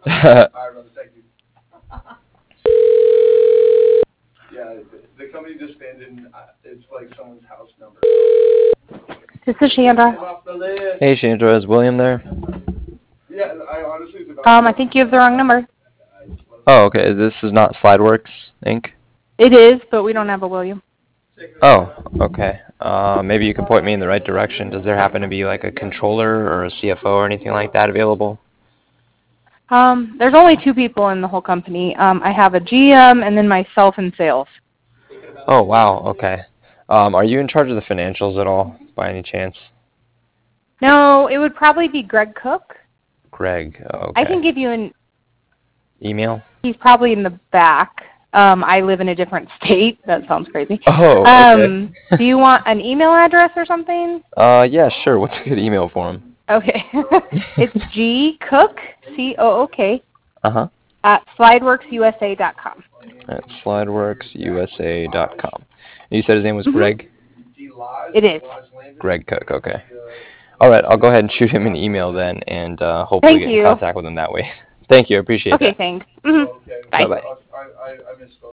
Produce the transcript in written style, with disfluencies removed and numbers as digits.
All right, brother. Thank you. Yeah, the company disbanded. And it's like someone's house number. This is Chandra. Off the list. Hey, Chandra, is William there? Yeah, I honestly was about. I think you have the wrong number. Oh, okay. This is not Slideworks, Inc.? It is, but we don't have a William. Oh, okay. Maybe you can point me in the right direction. Does there happen to be like a controller or a CFO or anything like that available? There's only 2 people in the whole company. I have a GM and then myself in sales. Oh, wow. Okay. Are you in charge of the financials at all, by any chance? No, it would probably be Greg Cook. Greg. Okay. I can give you an Email? He's probably in the back. I live in a different state. That sounds crazy. Oh, okay. Do you want an email address or something? Yeah, sure. What's a good email for him? Okay. It's gcook, C-O-O-K, Uh-huh. at slideworksusa.com. At slideworksusa.com. You said his name was Greg? It is. Greg Cook, okay. All right, I'll go ahead and shoot him an email then, and hopefully get in contact with him that way. Thank you, I appreciate that. Okay, thanks. Mm-hmm. Bye. Bye-bye. I misspoke.